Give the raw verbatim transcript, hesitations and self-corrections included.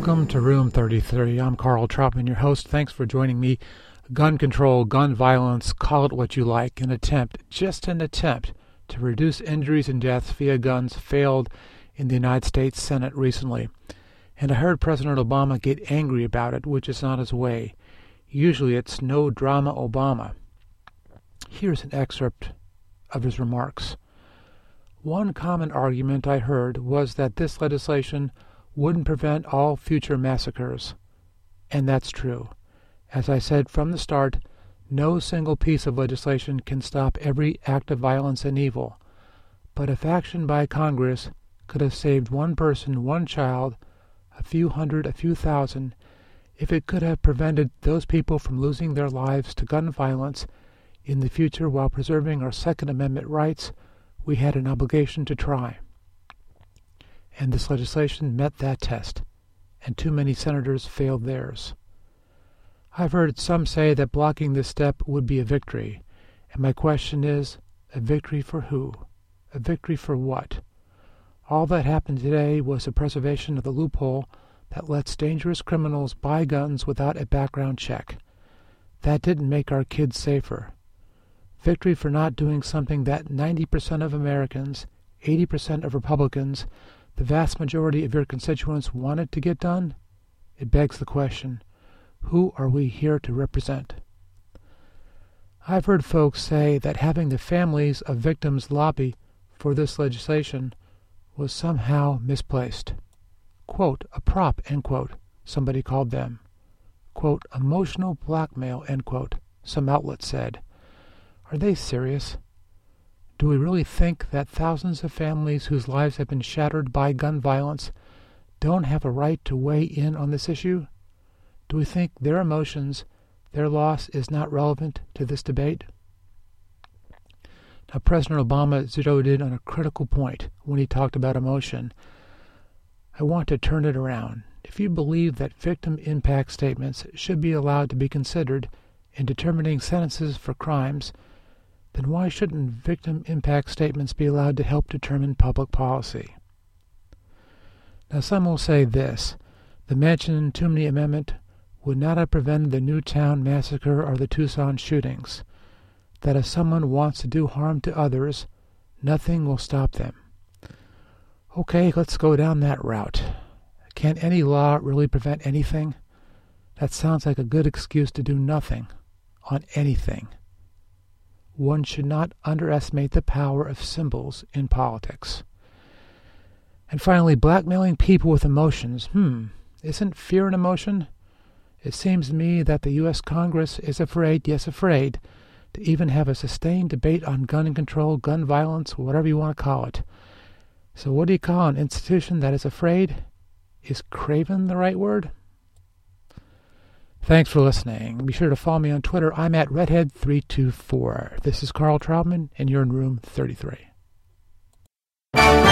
Welcome to Room thirty-three. I'm Carl Troutman, your host. Thanks for joining me. Gun control, gun violence, call it what you like. An attempt, just an attempt, to reduce injuries and deaths via guns failed in the United States Senate recently. And I heard President Obama get angry about it, which is not his way. Usually it's no drama Obama. Here's an excerpt of his remarks. One common argument I heard was that this legislation wouldn't prevent all future massacres. And that's true. As I said from the start, no single piece of legislation can stop every act of violence and evil. But if action by Congress could have saved one person, one child, a few hundred, a few thousand, if it could have prevented those people from losing their lives to gun violence in the future while preserving our Second Amendment rights, we had an obligation to try. And this legislation met that test, and too many senators failed theirs. I've heard some say that blocking this step would be a victory, and my question is, a victory for who? A victory for what? All that happened today was the preservation of the loophole that lets dangerous criminals buy guns without a background check. That didn't make our kids safer. Victory for not doing something that ninety percent of Americans, eighty percent of Republicans, the vast majority of your constituents wanted to get done? It begs the question, who are we here to represent? I've heard folks say that having the families of victims lobby for this legislation was somehow misplaced. Quote, a prop, end quote, somebody called them. Quote, emotional blackmail, end quote, some outlet said. Are they serious? Do we really think that thousands of families whose lives have been shattered by gun violence don't have a right to weigh in on this issue? Do we think their emotions, their loss, is not relevant to this debate? Now, President Obama zeroed in on a critical point when he talked about emotion. I want to turn it around. If you believe that victim impact statements should be allowed to be considered in determining sentences for crimes, then why shouldn't victim impact statements be allowed to help determine public policy? Now, some will say this: the Manchin-Toomey Amendment would not have prevented the Newtown massacre or the Tucson shootings, that if someone wants to do harm to others, nothing will stop them. Okay, let's go down that route. Can any law really prevent anything? That sounds like a good excuse to do nothing on anything. One should not underestimate the power of symbols in politics. And finally, blackmailing people with emotions. Hmm, isn't fear an emotion? It seems to me that the U S Congress is afraid, yes afraid, to even have a sustained debate on gun control, gun violence, whatever you want to call it. So what do you call an institution that is afraid? Is craven the right word? Thanks for listening. Be sure to follow me on Twitter. I'm at redhead three two four. This is Carl Troutman, and you're in room thirty-three.